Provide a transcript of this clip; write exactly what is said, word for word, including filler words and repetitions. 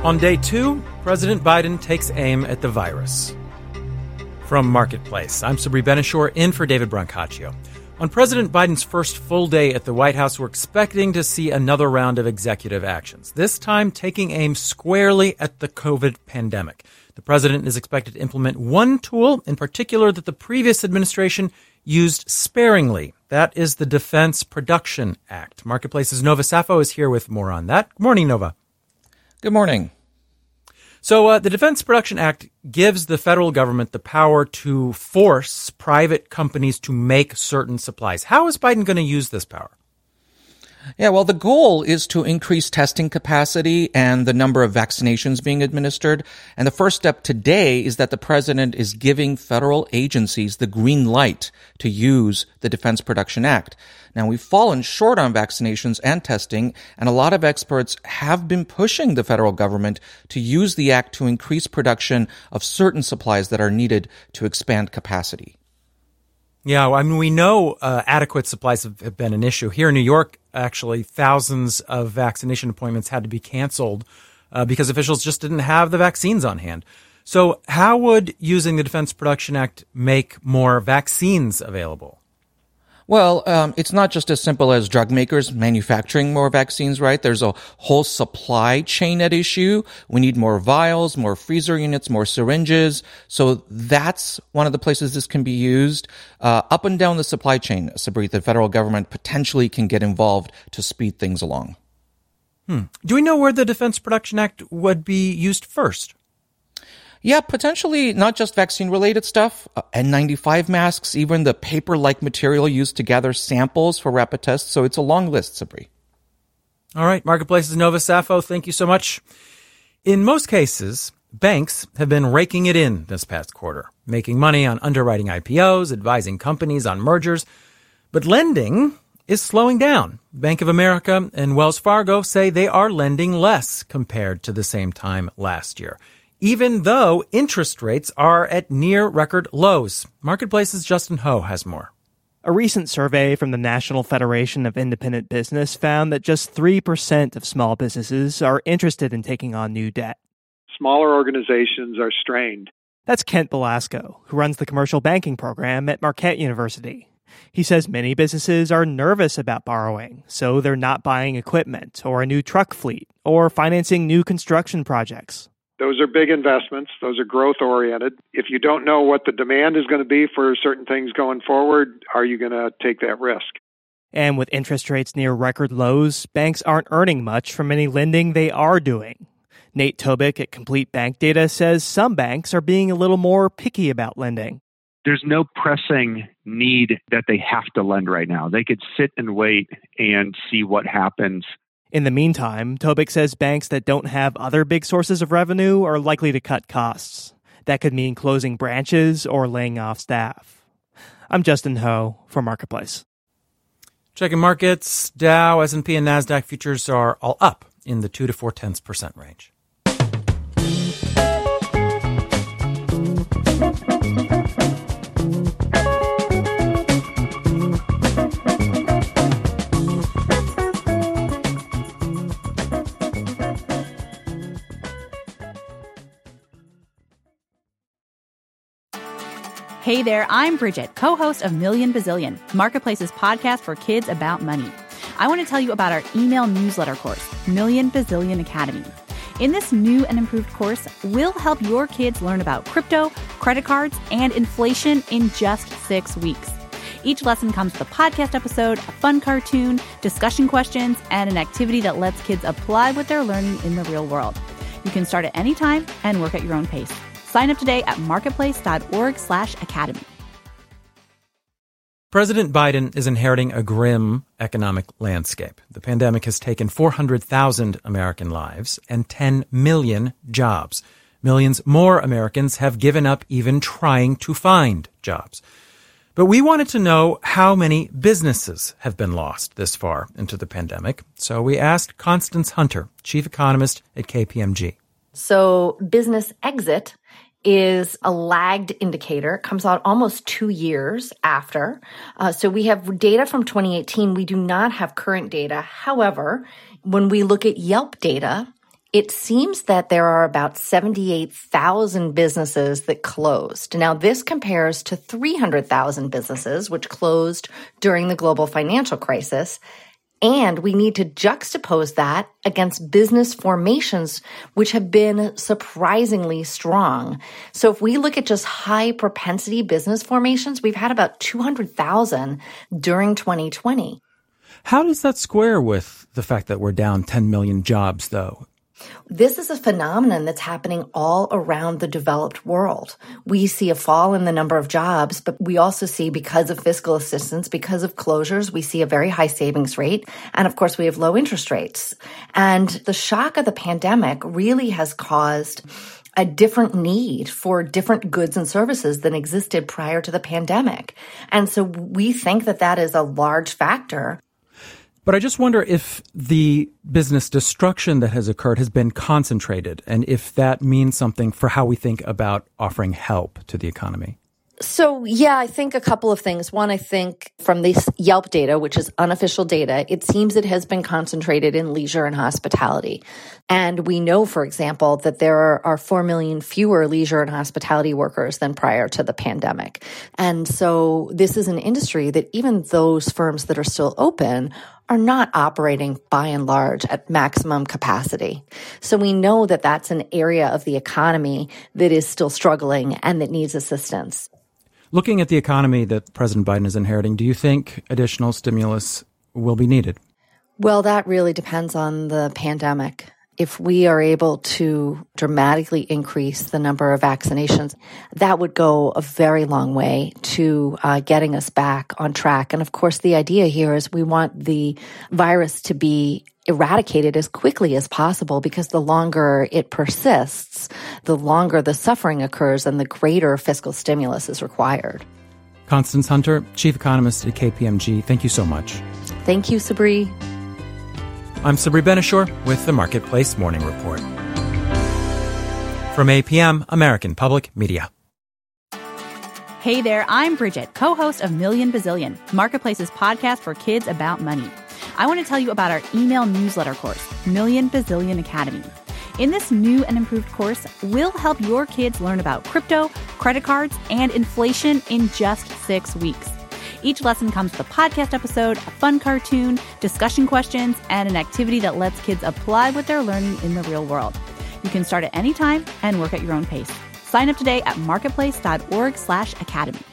On day two, President Biden takes aim at the virus. From Marketplace, I'm Sabri Benishore, in for David Brancaccio. On President Biden's first full day at the White House, we're expecting to see another round of executive actions, this time taking aim squarely at the COVID pandemic. The president is expected to implement one tool in particular that the previous administration used sparingly. That is the Defense Production Act. Marketplace's Nova Safo is here with more on that. Good morning, Nova. Good morning. So uh, the Defense Production Act gives the federal government the power to force private companies to make certain supplies. How is Biden going to use this power? Yeah, well, the goal is to increase testing capacity and the number of vaccinations being administered. And the first step today is that the president is giving federal agencies the green light to use the Defense Production Act. Now, we've fallen short on vaccinations and testing, and a lot of experts have been pushing the federal government to use the act to increase production of certain supplies that are needed to expand capacity. Yeah, I mean, we know uh, adequate supplies have, have been an issue. Here in New York, actually, thousands of vaccination appointments had to be canceled uh, because officials just didn't have the vaccines on hand. So how would using the Defense Production Act make more vaccines available? Well, um, it's not just as simple as drug makers manufacturing more vaccines, right? There's a whole supply chain at issue. We need more vials, more freezer units, more syringes. So that's one of the places this can be used. Uh, up and down the supply chain, Sabri, the federal government potentially can get involved to speed things along. Hmm. Do we know where the Defense Production Act would be used first? Yeah, potentially not just vaccine-related stuff, uh, N ninety-five masks, even the paper-like material used to gather samples for rapid tests. So it's a long list, Sabri. All right, Marketplace's Nova Safo, thank you so much. In most cases, banks have been raking it in this past quarter, making money on underwriting I P Os, advising companies on mergers. But lending is slowing down. Bank of America and Wells Fargo say they are lending less compared to the same time last year, even though interest rates are at near record lows. Marketplace's Justin Ho has more. A recent survey from the National Federation of Independent Business found that just three percent of small businesses are interested in taking on new debt. Smaller organizations are strained. That's Kent Belasco, who runs the commercial banking program at Marquette University. He says many businesses are nervous about borrowing, so they're not buying equipment or a new truck fleet or financing new construction projects. Those are big investments. Those are growth-oriented. If you don't know what the demand is going to be for certain things going forward, are you going to take that risk? And with interest rates near record lows, banks aren't earning much from any lending they are doing. Nate Tobick at Complete Bank Data says some banks are being a little more picky about lending. There's no pressing need that they have to lend right now. They could sit and wait and see what happens. In the meantime, Tobick says banks that don't have other big sources of revenue are likely to cut costs. That could mean closing branches or laying off staff. I'm Justin Ho for Marketplace. Checking markets, Dow, S and P, and NASDAQ futures are all up in the two to four tenths percent range. Hey there, I'm Bridget, co-host of Million Bazillion, Marketplace's podcast for kids about money. I want to tell you about our email newsletter course, Million Bazillion Academy. In this new and improved course, we'll help your kids learn about crypto, credit cards, and inflation in just six weeks. Each lesson comes with a podcast episode, a fun cartoon, discussion questions, and an activity that lets kids apply what they're learning in the real world. You can start at any time and work at your own pace. Sign up today at marketplace.org slash academy. President Biden is inheriting a grim economic landscape. The pandemic has taken four hundred thousand American lives and ten million jobs. Millions more Americans have given up even trying to find jobs. But we wanted to know how many businesses have been lost this far into the pandemic. So we asked Constance Hunter, chief economist at K P M G. So business exit is a lagged indicator. It comes out almost two years after. Uh, so we have data from twenty eighteen. We do not have current data. However, when we look at Yelp data, it seems that there are about seventy-eight thousand businesses that closed. Now, this compares to three hundred thousand businesses which closed during the global financial crisis. And we need to juxtapose that against business formations, which have been surprisingly strong. So if we look at just high propensity business formations, we've had about two hundred thousand during twenty twenty. How does that square with the fact that we're down ten million jobs, though? This is a phenomenon that's happening all around the developed world. We see a fall in the number of jobs, but we also see, because of fiscal assistance, because of closures, we see a very high savings rate. And of course, we have low interest rates. And the shock of the pandemic really has caused a different need for different goods and services than existed prior to the pandemic. And so we think that that is a large factor. But I just wonder if the business destruction that has occurred has been concentrated, and if that means something for how we think about offering help to the economy. So, yeah, I think a couple of things. One, I think from this Yelp data, which is unofficial data, it seems it has been concentrated in leisure and hospitality. And we know, for example, that there are, are four million fewer leisure and hospitality workers than prior to the pandemic. And so this is an industry that even those firms that are still open are not operating by and large at maximum capacity. So we know that that's an area of the economy that is still struggling and that needs assistance. Looking at the economy that President Biden is inheriting, do you think additional stimulus will be needed? Well, that really depends on the pandemic. If we are able to dramatically increase the number of vaccinations, that would go a very long way to uh, getting us back on track. And of course, the idea here is we want the virus to be eradicated as quickly as possible, because the longer it persists, the longer the suffering occurs and the greater fiscal stimulus is required. Constance Hunter, Chief Economist at K P M G, thank you so much. Thank you, Sabri. I'm Sabri Ben-Achour with the Marketplace Morning Report. From A P M, American Public Media. Hey there, I'm Bridget, co-host of Million Bazillion, Marketplace's podcast for kids about money. I want to tell you about our email newsletter course, Million Bazillion Academy. In this new and improved course, we'll help your kids learn about crypto, credit cards, and inflation in just six weeks. Each lesson comes with a podcast episode, a fun cartoon, discussion questions, and an activity that lets kids apply what they're learning in the real world. You can start at any time and work at your own pace. Sign up today at marketplace.org slash academy.